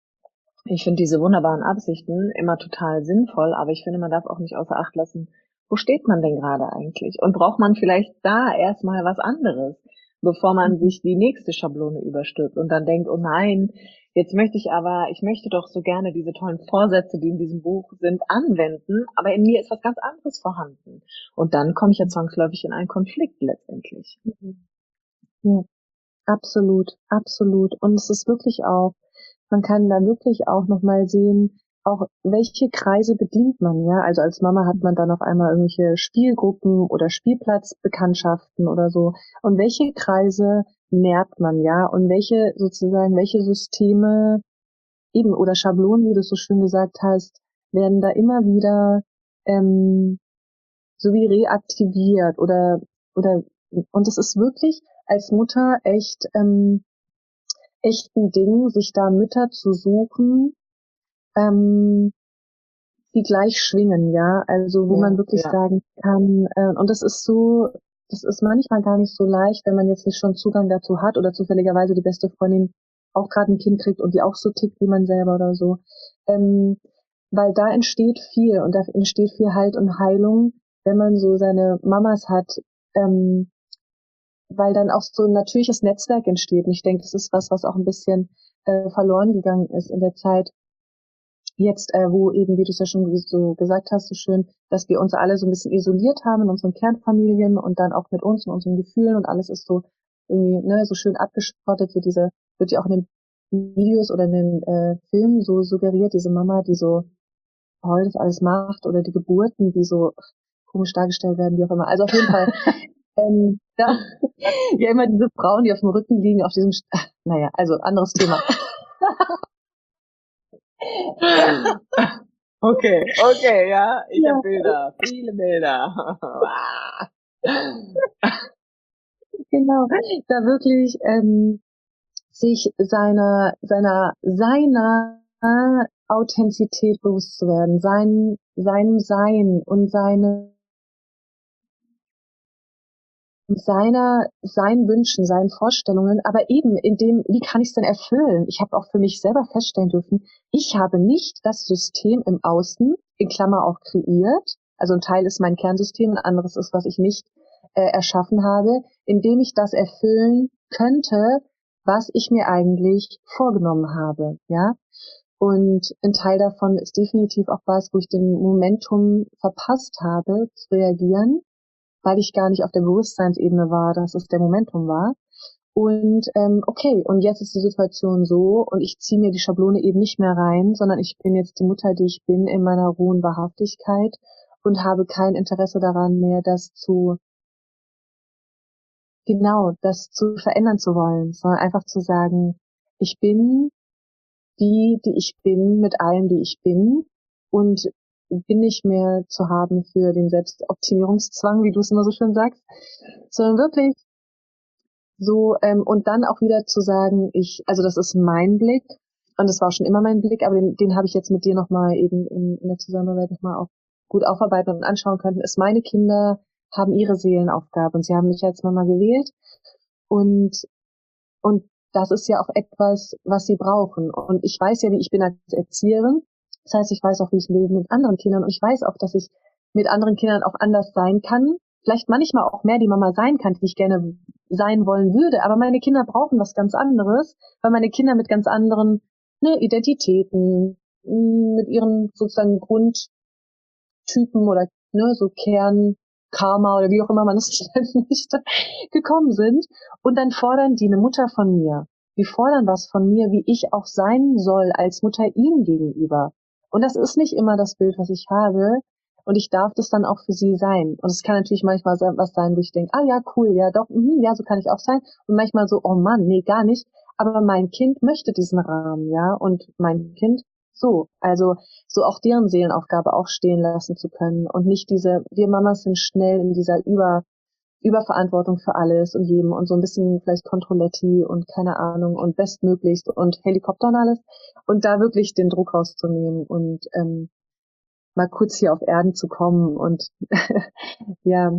ich finde diese wunderbaren Absichten immer total sinnvoll, aber ich finde, man darf auch nicht außer Acht lassen, wo steht man denn gerade eigentlich? Und braucht man vielleicht da erstmal was anderes, bevor man sich die nächste Schablone überstülpt und dann denkt, oh nein, ich möchte doch so gerne diese tollen Vorsätze, die in diesem Buch sind, anwenden, aber in mir ist was ganz anderes vorhanden. Und dann komme ich ja zwangsläufig in einen Konflikt letztendlich. Ja, absolut, absolut. Und es ist wirklich auch, man kann da wirklich auch nochmal sehen, auch welche Kreise bedient man, ja. Also als Mama hat man dann auf einmal irgendwelche Spielgruppen oder Spielplatzbekanntschaften oder so. Und welche Kreise nährt man, ja. Und welche Systeme eben oder Schablonen, wie du es so schön gesagt hast, werden da immer wieder so wie reaktiviert oder und es ist wirklich als Mutter echt ein Ding, sich da Mütter zu suchen, ähm, die gleich schwingen, ja, also wo man wirklich sagen kann, und das ist manchmal gar nicht so leicht, wenn man jetzt nicht schon Zugang dazu hat oder zufälligerweise die beste Freundin auch gerade ein Kind kriegt und die auch so tickt wie man selber oder so, weil da entsteht viel und da entsteht viel Halt und Heilung, wenn man so seine Mamas hat, ähm, weil dann auch so ein natürliches Netzwerk entsteht. Und ich denke, das ist was auch ein bisschen verloren gegangen ist in der Zeit, jetzt, wo eben, wie du es ja schon so gesagt hast, so schön, dass wir uns alle so ein bisschen isoliert haben in unseren Kernfamilien und dann auch mit uns und unseren Gefühlen und alles ist so irgendwie, ne, so schön abgeschottet, so wird ja auch in den Videos oder in den Filmen so suggeriert, diese Mama, die so heute das alles macht oder die Geburten, die so komisch dargestellt werden, wie auch immer. Also auf jeden Fall, ja, ja immer diese Frauen, die auf dem Rücken liegen, auf diesem, naja, also anderes Thema. Okay, ja, ich Ja. habe Bilder, viele Bilder. Genau, da wirklich sich seiner Authentizität bewusst zu werden, seinem Sein und seinen Wünschen, seinen Vorstellungen, aber eben in dem, wie kann ich es denn erfüllen? Ich habe auch für mich selber feststellen dürfen, ich habe nicht das System im Außen, in Klammer auch kreiert, also ein Teil ist mein Kernsystem, ein anderes ist, was ich nicht erschaffen habe, indem ich das erfüllen könnte, was ich mir eigentlich vorgenommen habe, ja. Und ein Teil davon ist definitiv auch was, wo ich den Momentum verpasst habe, zu reagieren, weil ich gar nicht auf der Bewusstseinsebene war, dass es der Momentum war. Und okay, und jetzt ist die Situation so und ich ziehe mir die Schablone eben nicht mehr rein, sondern ich bin jetzt die Mutter, die ich bin, in meiner rohen Wahrhaftigkeit und habe kein Interesse daran mehr, das zu verändern zu wollen, sondern einfach zu sagen, ich bin die ich bin, mit allem, die ich bin und bin nicht mehr zu haben für den Selbstoptimierungszwang, wie du es immer so schön sagst, sondern wirklich so, und dann auch wieder zu sagen, also das ist mein Blick und das war schon immer mein Blick, aber den habe ich jetzt mit dir nochmal eben in der Zusammenarbeit nochmal auch gut aufarbeiten und anschauen können, ist meine Kinder haben ihre Seelenaufgabe und sie haben mich als Mama gewählt und und das ist ja auch etwas, was sie brauchen. Und ich weiß ja, wie ich bin als Erzieherin. Das heißt, ich weiß auch, wie ich will mit anderen Kindern. Und ich weiß auch, dass ich mit anderen Kindern auch anders sein kann. Vielleicht manchmal auch mehr die Mama sein kann, die ich gerne sein wollen würde. Aber meine Kinder brauchen was ganz anderes, weil meine Kinder mit ganz anderen, ne, Identitäten, mit ihren sozusagen Grundtypen oder ne, so Kernkarma oder wie auch immer man es nennen möchte, gekommen sind. Und dann fordern die eine Mutter von mir. Die fordern was von mir, wie ich auch sein soll als Mutter ihnen gegenüber. Und das ist nicht immer das Bild, was ich habe. Und ich darf das dann auch für sie sein. Und es kann natürlich manchmal was sein, wo ich denke, ah ja, cool, ja doch, ja, so kann ich auch sein. Und manchmal so, oh Mann, nee, gar nicht. Aber mein Kind möchte diesen Rahmen, ja. Und mein Kind so. Also so auch deren Seelenaufgabe auch stehen lassen zu können. Und nicht wir Mamas sind schnell in dieser Überverantwortung für alles und jedem und so ein bisschen vielleicht Controletti und keine Ahnung und bestmöglichst und Helikopter und alles. Und da wirklich den Druck rauszunehmen und mal kurz hier auf Erden zu kommen und ja,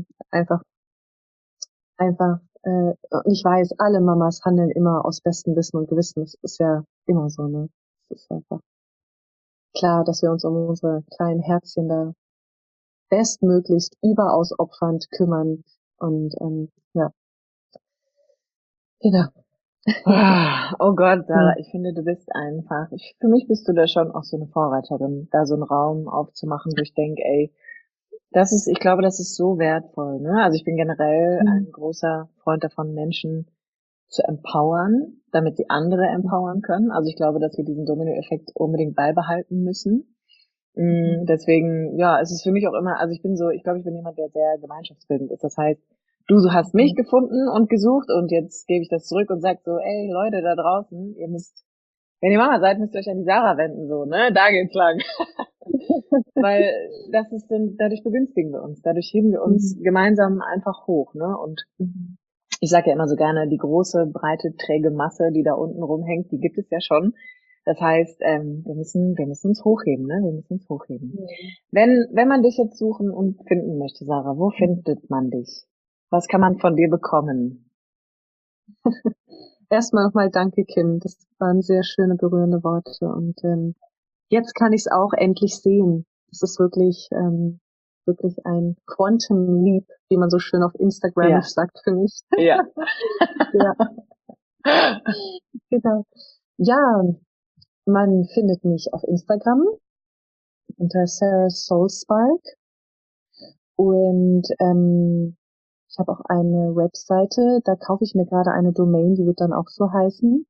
einfach, und ich weiß, alle Mamas handeln immer aus bestem Wissen und Gewissen. Das ist ja immer so, ne? Das ist einfach klar, dass wir uns um unsere kleinen Herzchen da bestmöglichst überaus opfernd kümmern. Und ja, genau. Oh Gott, Sarah, ich finde, du bist einfach, für mich bist du da schon auch so eine Vorreiterin, da so einen Raum aufzumachen, wo ich denke, ey, ich glaube, das ist so wertvoll, ne? Also ich bin generell ein großer Freund davon, Menschen zu empowern, damit sie andere empowern können. Also ich glaube, dass wir diesen Dominoeffekt unbedingt beibehalten müssen. Deswegen, ja, es ist für mich auch immer, also ich glaube, ich bin jemand, der sehr gemeinschaftsbildend ist. Das heißt, du hast mich gefunden und gesucht und jetzt gebe ich das zurück und sag so, ey, Leute da draußen, wenn ihr Mama seid, müsst ihr euch an die Sarah wenden, so, ne? Da geht's lang. Weil dadurch begünstigen wir uns, dadurch heben wir uns gemeinsam einfach hoch, ne? Und ich sage ja immer so gerne, die große, breite, träge Masse, die da unten rumhängt, die gibt es ja schon. Das heißt, wir müssen uns hochheben, ne? Wir müssen uns hochheben. Wenn man dich jetzt suchen und finden möchte, Sarah, wo findet man dich? Was kann man von dir bekommen? Erstmal nochmal danke, Kim. Das waren sehr schöne, berührende Worte. Und jetzt kann ich es auch endlich sehen. Es ist wirklich ein Quantum Leap, wie man so schön auf Instagram sagt für mich. Ja. Ja. Genau. Ja, man findet mich auf Instagram unter Sarah Soulspark. Und ich habe auch eine Webseite, da kaufe ich mir gerade eine Domain, die wird dann auch so heißen.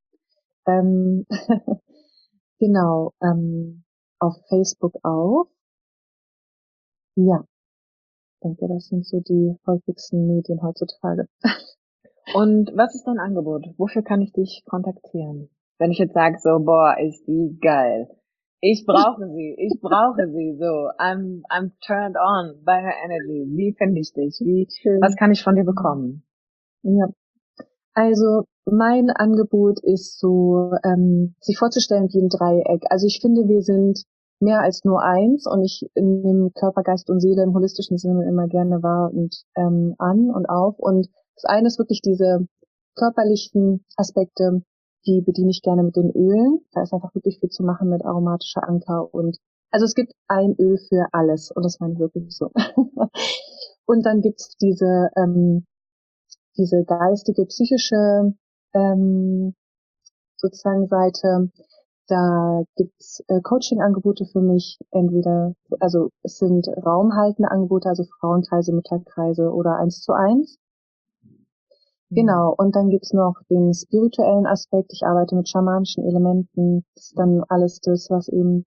Genau, auf Facebook auch. Ja, ich denke, das sind so die häufigsten Medien heutzutage. Und was ist dein Angebot? Wofür kann ich dich kontaktieren? Wenn ich jetzt sage so, boah, ist die geil. Ich brauche sie, so. I'm turned on by her energy. Wie finde ich dich? Was kann ich von dir bekommen? Ja. Also, mein Angebot ist so, sich vorzustellen wie ein Dreieck. Also ich finde, wir sind mehr als nur eins und ich nehme Körper, Geist und Seele im holistischen Sinne immer gerne wahr und an und auf. Und das eine ist wirklich diese körperlichen Aspekte, die bediene ich gerne mit den Ölen. Da ist einfach wirklich viel zu machen mit aromatischer Anker und also es gibt ein Öl für alles und das meine ich wirklich so. Und dann gibt's diese geistige, psychische sozusagen Seite. Da gibt's Coaching-Angebote für mich, entweder, also es sind raumhaltende Angebote, also Frauenkreise, Mütterkreise oder 1:1. Genau, und dann gibt's noch den spirituellen Aspekt. Ich arbeite mit schamanischen Elementen. Das ist dann alles das, was eben,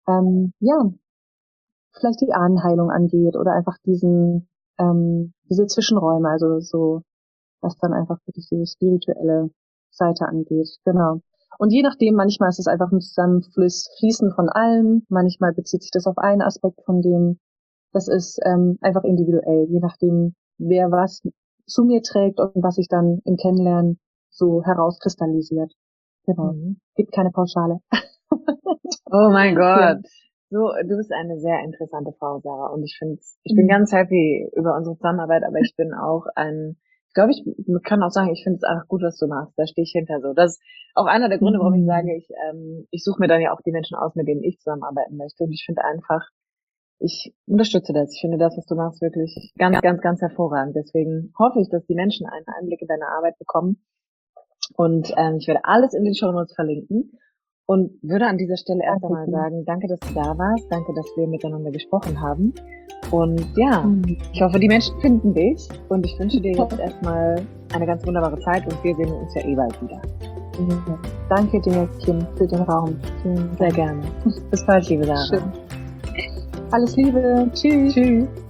vielleicht die Ahnenheilung angeht oder einfach diese Zwischenräume, also so, was dann einfach wirklich diese spirituelle Seite angeht. Genau. Und je nachdem, manchmal ist es einfach ein Zusammenfließen von allem, manchmal bezieht sich das auf einen Aspekt von dem. Das ist einfach individuell, je nachdem, wer was zu mir trägt und was sich dann im Kennenlernen so herauskristallisiert. Genau. Gibt keine Pauschale. Oh mein Gott. Ja. So, du bist eine sehr interessante Frau, Sarah, und ich bin ganz happy über unsere Zusammenarbeit, aber ich bin auch ich glaube, ich kann auch sagen, ich finde es einfach gut, was du machst. Da stehe ich hinter so. Das ist auch einer der Gründe, warum ich sage, ich suche mir dann ja auch die Menschen aus, mit denen ich zusammenarbeiten möchte. Und ich finde einfach, ich unterstütze das. Ich finde das, was du machst, wirklich ganz, ganz, ganz hervorragend. Deswegen hoffe ich, dass die Menschen einen Einblick in deine Arbeit bekommen. Und ich werde alles in den Shownotes verlinken. Und würde an dieser Stelle erst einmal sagen, danke, dass du da warst. Danke, dass wir miteinander gesprochen haben. Und ja, ich hoffe, die Menschen finden dich. Und ich wünsche dir jetzt erstmal eine ganz wunderbare Zeit. Und wir sehen uns ja eh bald wieder. Danke dir, Kim, für den Raum. Sehr gerne. Bis bald, liebe Sarah. Schön. Alles Liebe. Tschüss. Tschüss.